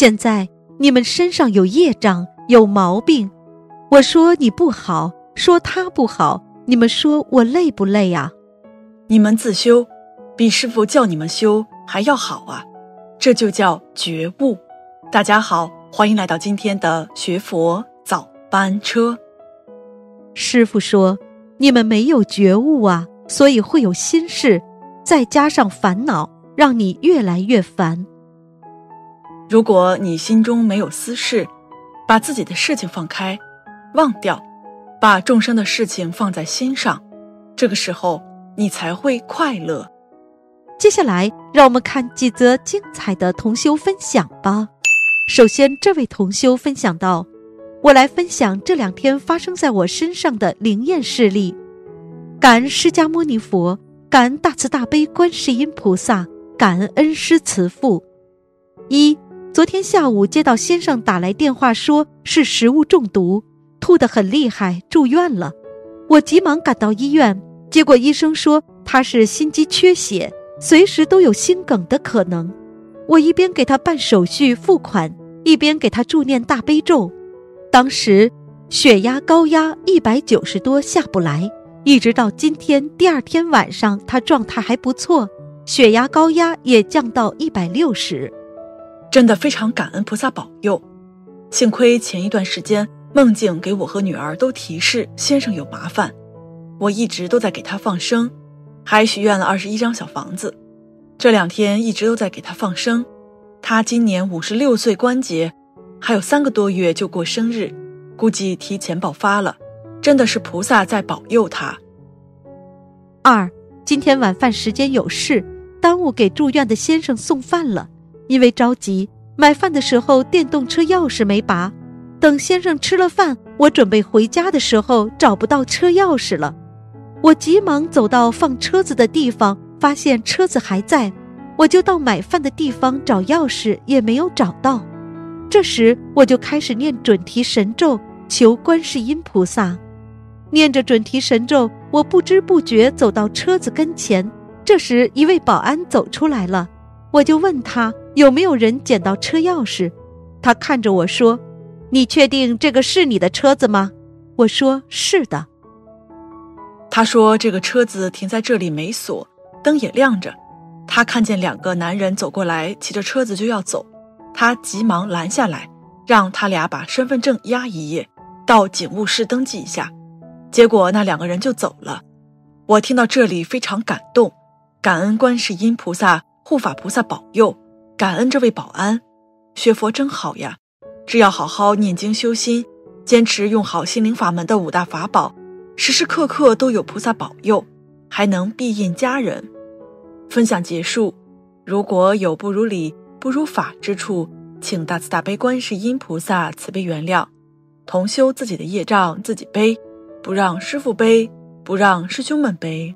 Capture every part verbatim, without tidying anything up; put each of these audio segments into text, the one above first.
现在你们身上有业障，有毛病。我说你不好，说他不好，你们说我累不累啊？ 你们自修，比师父叫你们修还要好啊，这就叫觉悟。大家好，欢迎来到今天的学佛早班车。 师父说，你们没有觉悟啊，所以会有心事，再加上烦恼，让你越来越烦。 如果你心中没有私事，把自己的事情放开，忘掉，把众生的事情放在心上，这个时候你才会快乐。 接下来让我们看几则精彩的同修分享吧。首先，这位同修分享到，我来分享这两天发生在我身上的灵验事例。感恩释迦牟尼佛，感恩大慈大悲观世音菩萨，感恩恩师慈父。一，昨天下午接到先生打来电话，说是食物中毒，吐得很厉害，住院了。我急忙赶到医院，结果医生说他是心肌缺血，随时都有心梗的可能。我一边给他办手续付款，一边给他助念大悲咒。当时血压高压一百九十多下不来，一直到今天第二天晚上他状态还不错，血压高压也降到一百六十。 真的非常感恩菩萨保佑，幸亏前一段时间梦境给我和女儿都提示先生有麻烦，我一直都在给他放生，还许愿了二十一张小房子。这两天一直都在给他放生。他今年五十六岁关节，还有三个多月就过生日，估计提前爆发了，真的是菩萨在保佑他。 二，今天晚饭时间有事，耽误给住院的先生送饭了。因为着急，买饭的时候电动车钥匙没拔，等先生吃了饭，我准备回家的时候找不到车钥匙了。我急忙走到放车子的地方，发现车子还在，我就到买饭的地方找钥匙，也没有找到。这时我就开始念准提神咒，求观世音菩萨。念着准提神咒，我不知不觉走到车子跟前。这时一位保安走出来了，我就问他有没有人捡到车钥匙。他看着我说，你确定这个是你的车子吗？我说是的。 他说这个车子停在这里没锁，灯也亮着，他看见两个男人走过来，骑着车子就要走，他急忙拦下来，让他俩把身份证压一页，到警务室登记一下。结果那两个人就走了。我听到这里非常感动，感恩观世音菩萨、护法菩萨保佑，感恩这位保安。学佛真好呀，只要好好念经修心，坚持用好心灵法门的五大法宝，时时刻刻都有菩萨保佑，还能庇荫家人。分享结束，如果有不如理、不如法之处，请大慈大悲观世音菩萨慈悲原谅。同修自己的业障自己背，不让师父背，不让师兄们背。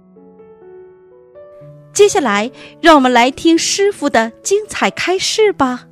接下来让我们来听师父的精彩开示吧。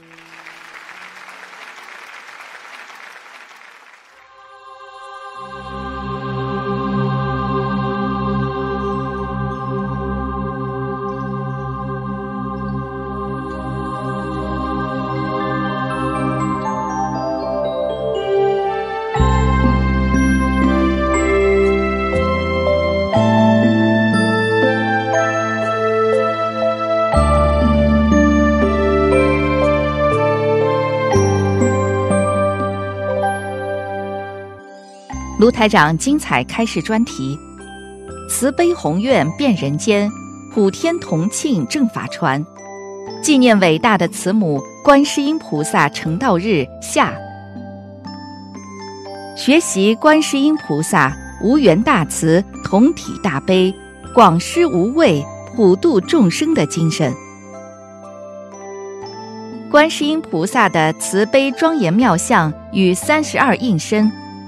卢台长精彩开示专题：慈悲宏愿遍人间，普天同庆正法传。纪念伟大的慈母观世音菩萨成道日下。学习观世音菩萨无缘大慈、同体大悲、广施无畏、普度众生的精神。观世音菩萨的慈悲庄严妙相与三十二应身。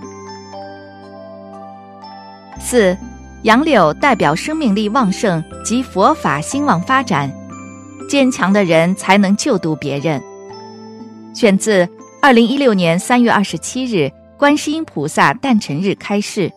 四，杨柳代表生命力旺盛及佛法兴旺发展，坚强的人才能救度别人。选自二零一六年三月二十七日观世音菩萨诞辰日开示。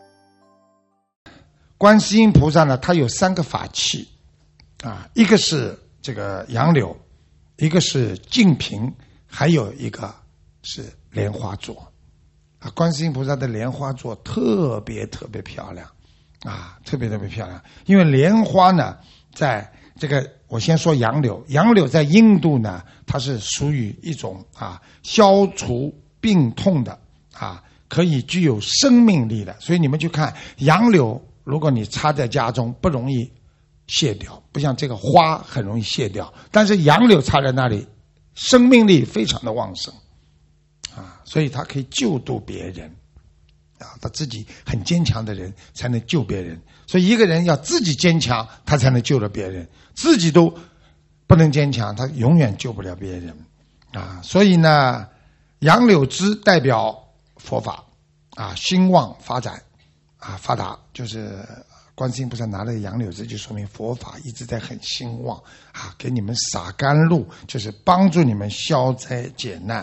观世音菩萨呢，它有三个法器啊，一个是这个杨柳，一个是净瓶， 还有一个是莲花座啊，观世音菩萨的莲花座特别特别漂亮啊，特别特别漂亮。因为莲花呢，在这个我先说杨柳，杨柳在印度呢，它是属于一种啊消除病痛的啊，可以具有生命力的。所以你们去看杨柳，如果你插在家中，不容易谢掉，不像这个花很容易谢掉，但是杨柳插在那里，生命力非常的旺盛啊，所以它可以救度别人啊，他自己很坚强的人才能救别人。所以一个人要自己坚强，他才能救了别人，自己都不能坚强，他永远救不了别人啊。所以呢，杨柳枝代表佛法啊，兴旺发展啊，发达，就是观世音菩萨拿了杨柳枝，就说明佛法一直在很兴旺啊，给你们洒甘露，就是帮助你们消灾解难。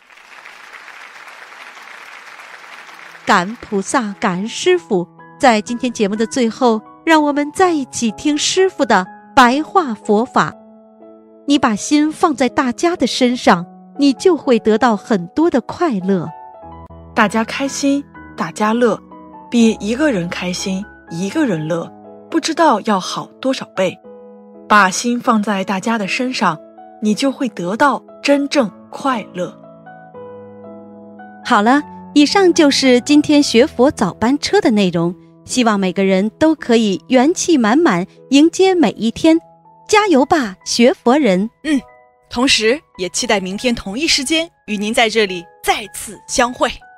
感恩菩萨，感恩师父。在今天节目的最后，让我们再一起听师父的白话佛法。你把心放在大家的身上，你就会得到很多的快乐。 大家开心，大家乐，比一个人开心一个人乐，不知道要好多少倍。把心放在大家的身上，你就会得到真正快乐。 好了，以上就是今天学佛早班车的内容，希望每个人都可以元气满满迎接每一天，加油吧，学佛人！ 嗯，同时也期待明天同一时间与您在这里再次相会。